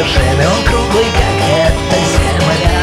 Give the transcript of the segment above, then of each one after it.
вершины, он круглый, как эта земля.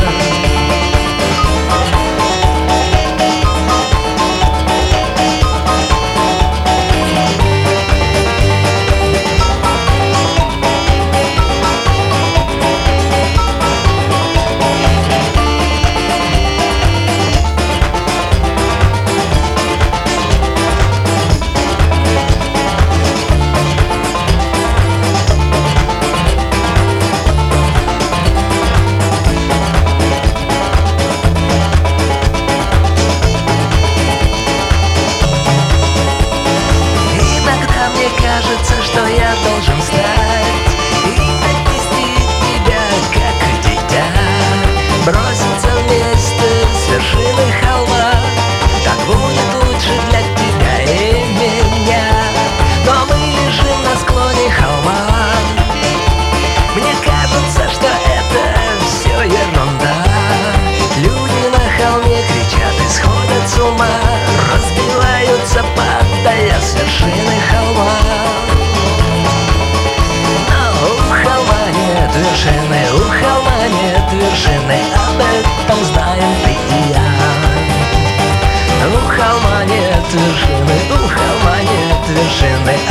Кажется, что я должен встать и отнести тебя, как дитя, броситься вместе с вершины холма. Так будет лучше для тебя и меня. Но мы лежим на склоне холма. Мне кажется, что это все ерунда. Люди на холме кричат и сходят с ума, разбиваются, падая с вершины холма. У холма нет вершины, об этом знаем ты и я. У холма нет вершины, у холма нет вершины,